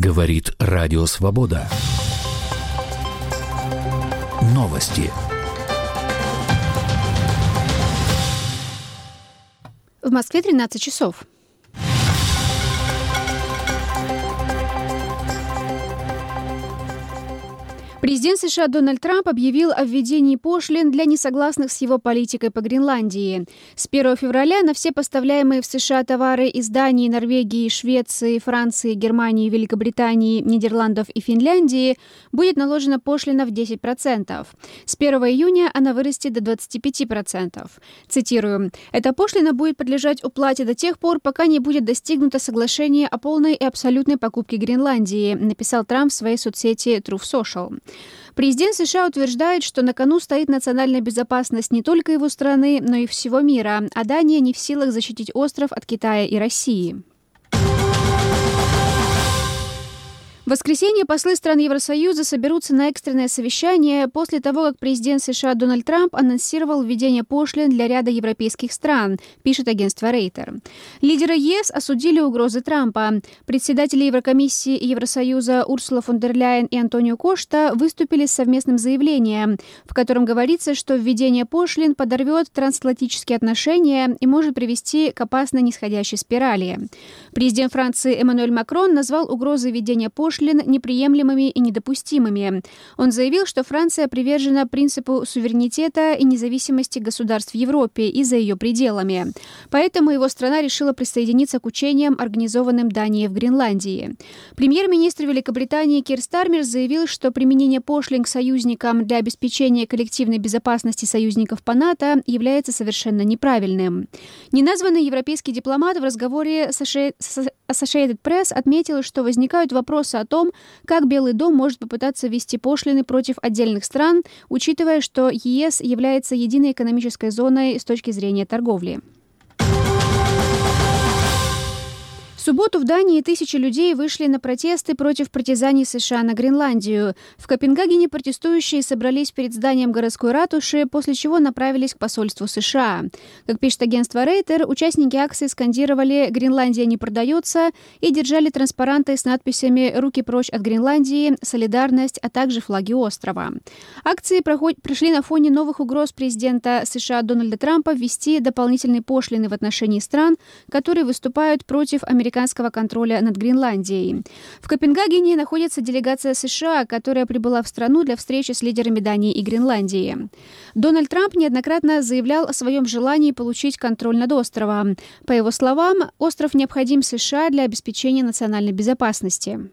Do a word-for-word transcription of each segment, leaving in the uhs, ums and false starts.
Говорит Радио Свобода. Новости. В Москве тринадцать часов. Президент США Дональд Трамп объявил о введении пошлин для несогласных с его политикой по Гренландии. С первого февраля на все поставляемые в США товары из Дании, Норвегии, Швеции, Франции, Германии, Великобритании, Нидерландов и Финляндии будет наложена пошлина в десять процентов. С первого июня она вырастет до двадцати пяти процентов. Цитирую. «Эта пошлина будет подлежать уплате до тех пор, пока не будет достигнуто соглашение о полной и абсолютной покупке Гренландии», написал Трамп в своей соцсети Truth Social. Президент США утверждает, что на кону стоит национальная безопасность не только его страны, но и всего мира, а Дания не в силах защитить остров от Китая и России. В воскресенье послы стран Евросоюза соберутся на экстренное совещание после того, как президент США Дональд Трамп анонсировал введение пошлин для ряда европейских стран, пишет агентство Рейтер. Лидеры ЕС осудили угрозы Трампа. Председатели Еврокомиссии и Евросоюза Урсула фон дер Ляйен и Антонио Кошта выступили с совместным заявлением, в котором говорится, что введение пошлин подорвет трансатлантические отношения и может привести к опасной нисходящей спирали. Президент Франции Эммануэль Макрон назвал угрозы введения пошлин неприемлемыми и недопустимыми. Он заявил, что Франция привержена принципу суверенитета и независимости государств в Европе и за ее пределами. Поэтому его страна решила присоединиться к учениям, организованным Данией в Гренландии. Премьер-министр Великобритании Кир Стармер заявил, что применение пошлин к союзникам для обеспечения коллективной безопасности союзников по НАТО является совершенно неправильным. Неназванный европейский дипломат в разговоре с Associated Press отметил, что возникают вопросы о том, как Белый дом может попытаться ввести пошлины против отдельных стран, учитывая, что ЕС является единой экономической зоной с точки зрения торговли. В субботу в Дании тысячи людей вышли на протесты против притязаний США на Гренландию. В Копенгагене протестующие собрались перед зданием городской ратуши, после чего направились к посольству США. Как пишет агентство Рейтер, участники акции скандировали «Гренландия не продается» и держали транспаранты с надписями «Руки прочь от Гренландии», «Солидарность», а также флаги острова. Акции проход... прошли на фоне новых угроз президента США Дональда Трампа ввести дополнительные пошлины в отношении стран, которые выступают против американского американского контроля над Гренландией. В Копенгагене находится делегация США, которая прибыла в страну для встречи с лидерами Дании и Гренландии. Дональд Трамп неоднократно заявлял о своем желании получить контроль над островом. По его словам, остров необходим США для обеспечения национальной безопасности.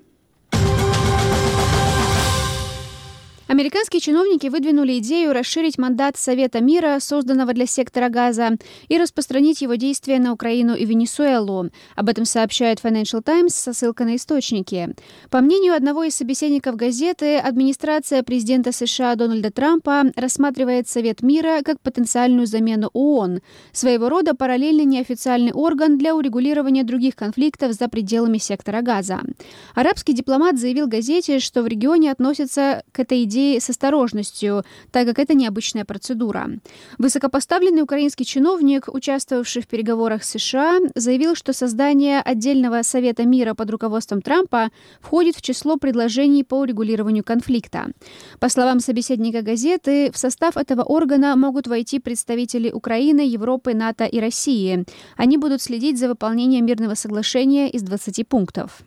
Американские чиновники выдвинули идею расширить мандат Совета мира, созданного для сектора Газа, и распространить его действия на Украину и Венесуэлу. Об этом сообщает Financial Times со ссылкой на источники. По мнению одного из собеседников газеты, администрация президента США Дональда Трампа рассматривает Совет мира как потенциальную замену ООН, своего рода параллельный неофициальный орган для урегулирования других конфликтов за пределами сектора Газа. Арабский дипломат заявил газете, что в регионе относятся к этой идее с осторожностью, так как это необычная процедура. Высокопоставленный украинский чиновник, участвовавший в переговорах с США, заявил, что создание отдельного Совета мира под руководством Трампа входит в число предложений по урегулированию конфликта. По словам собеседника газеты, в состав этого органа могут войти представители Украины, Европы, НАТО и России. Они будут следить за выполнением мирного соглашения из двадцати пунктов.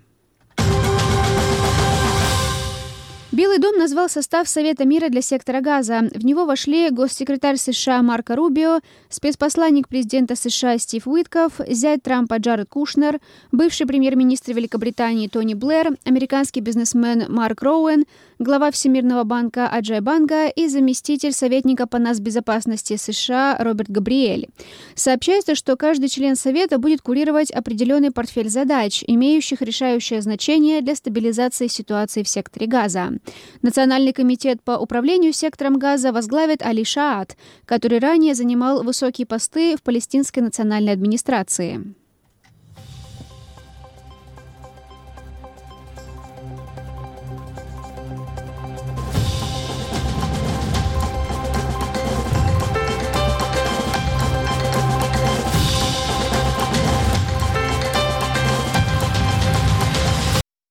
Белый дом назвал состав Совета мира для сектора Газа. В него вошли госсекретарь США Марко Рубио, спецпосланник президента США Стив Уиткоф, зять Трампа Джаред Кушнер, бывший премьер-министр Великобритании Тони Блэр, американский бизнесмен Марк Роуэн, глава Всемирного банка Аджай Банга и заместитель советника по нацбезопасности США Роберт Габриэль. Сообщается, что каждый член Совета будет курировать определенный портфель задач, имеющих решающее значение для стабилизации ситуации в секторе Газа. Национальный комитет по управлению сектором Газа возглавит Али Шаат, который ранее занимал высокие посты в палестинской национальной администрации.